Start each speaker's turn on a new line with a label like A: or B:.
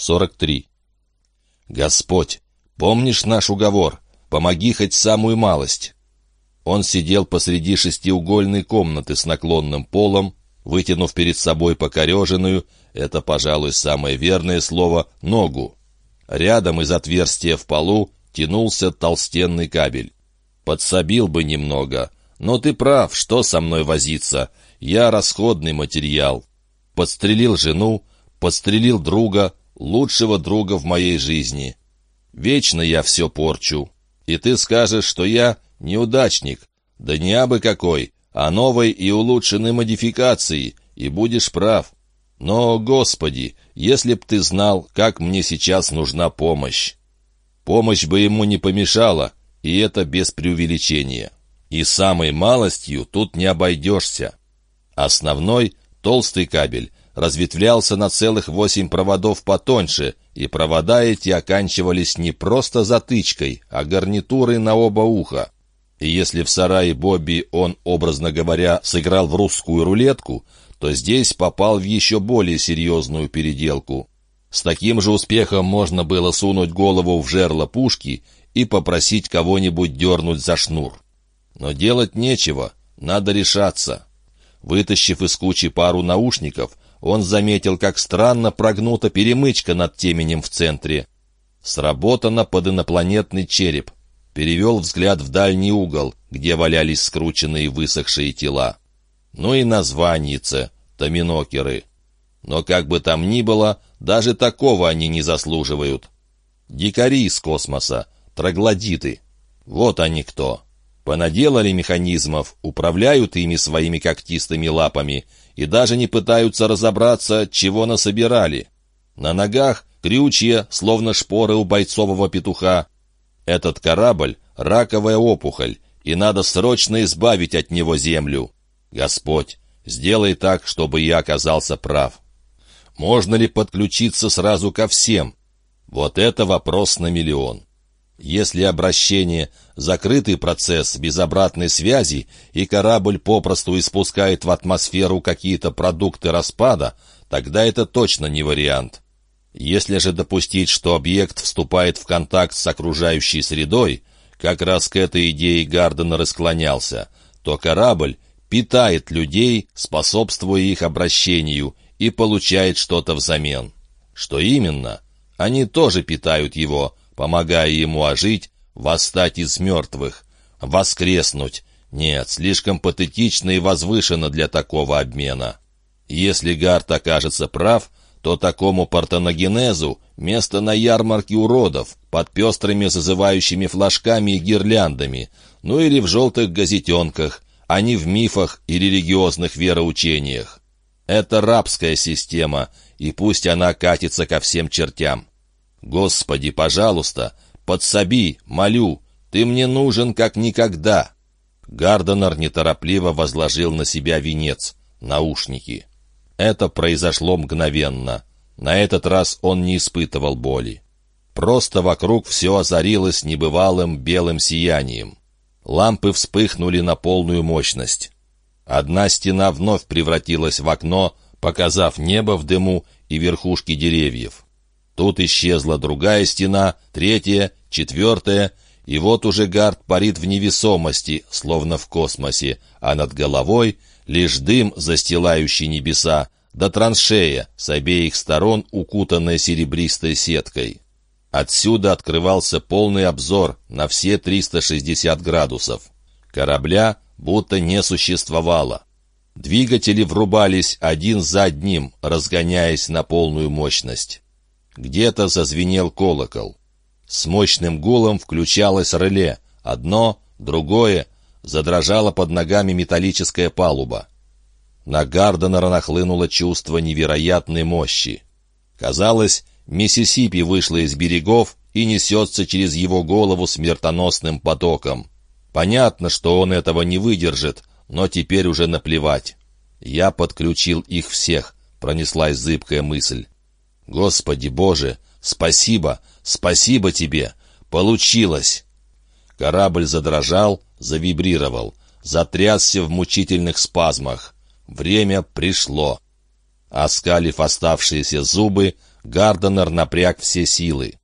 A: 43. «Господь, помнишь наш уговор? Помоги хоть самую малость». Он сидел посреди шестиугольной комнаты с наклонным полом, вытянув перед собой покореженную, это, пожалуй, самое верное слово, ногу. Рядом из отверстия в полу тянулся толстенный кабель. «Подсобил бы немного, но ты прав, что со мной возиться? Я расходный материал. Подстрелил жену, подстрелил друга, лучшего друга в моей жизни. Вечно я все порчу. И ты скажешь, что я неудачник. Да не абы какой, а новой и улучшенной модификации, и будешь прав. Но, Господи, если б ты знал, как мне сейчас нужна помощь». Помощь бы ему не помешала, и это без преувеличения. И самой малостью тут не обойдешься. Основной, толстый кабель, разветвлялся на целых 8 проводов потоньше, и провода эти оканчивались не просто затычкой, а гарнитурой на оба уха. И если в сарае Бобби он, образно говоря, сыграл в русскую рулетку, то здесь попал в еще более серьезную переделку. С таким же успехом можно было сунуть голову в жерло пушки и попросить кого-нибудь дернуть за шнур. Но делать нечего, надо решаться. Вытащив из кучи пару наушников, он заметил, как странно прогнута перемычка над теменем в центре. Сработано под инопланетный череп. Перевел взгляд в дальний угол, где валялись скрученные высохшие тела. Ну и названице — томинокеры. Но как бы там ни было, даже такого они не заслуживают. Дикари из космоса, троглодиты. Вот они кто. Понаделали механизмов, управляют ими своими когтистыми лапами и даже не пытаются разобраться, чего насобирали. На ногах крючья, словно шпоры у бойцового петуха. Этот корабль — раковая опухоль, и надо срочно избавить от него Землю. Господь, сделай так, чтобы я оказался прав. Можно ли подключиться сразу ко всем? Вот это вопрос на миллион. Если обращение — закрытый процесс без обратной связи, и корабль попросту испускает в атмосферу какие-то продукты распада, тогда это точно не вариант. Если же допустить, что объект вступает в контакт с окружающей средой, как раз к этой идее Гарденер и склонялся, то корабль питает людей, способствуя их обращению, и получает что-то взамен. Что именно? Они тоже питают его, помогая ему ожить, восстать из мертвых, воскреснуть. Нет, слишком патетично и возвышенно для такого обмена. Если Гард окажется прав, то такому партеногенезу место на ярмарке уродов, под пестрыми зазывающими флажками и гирляндами, ну или в желтых газетенках, а не в мифах и религиозных вероучениях. Это рабская система, и пусть она катится ко всем чертям. Господи, пожалуйста, подсоби, молю, ты мне нужен как никогда. Гарденер неторопливо возложил на себя венец, наушники. Это произошло мгновенно. На этот раз он не испытывал боли. Просто вокруг все озарилось небывалым белым сиянием. Лампы вспыхнули на полную мощность. Одна стена вновь превратилась в окно, показав небо в дыму и верхушки деревьев. Тут исчезла другая стена, третья, четвертая, и вот уже Гард парит в невесомости, словно в космосе, а над головой лишь дым, застилающий небеса, да траншея, с обеих сторон укутанная серебристой сеткой. Отсюда открывался полный обзор на все 360 градусов. Корабля будто не существовало. Двигатели врубались один за одним, разгоняясь на полную мощность. Где-то зазвенел колокол. С мощным гулом включалось реле. Одно, другое. Задрожала под ногами металлическая палуба. На Гарденера нахлынуло чувство невероятной мощи. Казалось, Миссисипи вышла из берегов и несется через его голову смертоносным потоком. Понятно, что он этого не выдержит, но теперь уже наплевать. «Я подключил их всех», — пронеслась зыбкая мысль. «Господи Боже, спасибо, спасибо тебе! Получилось!» Корабль задрожал, завибрировал, затрясся в мучительных спазмах. Время пришло. Оскалив оставшиеся зубы, Гарденер напряг все силы.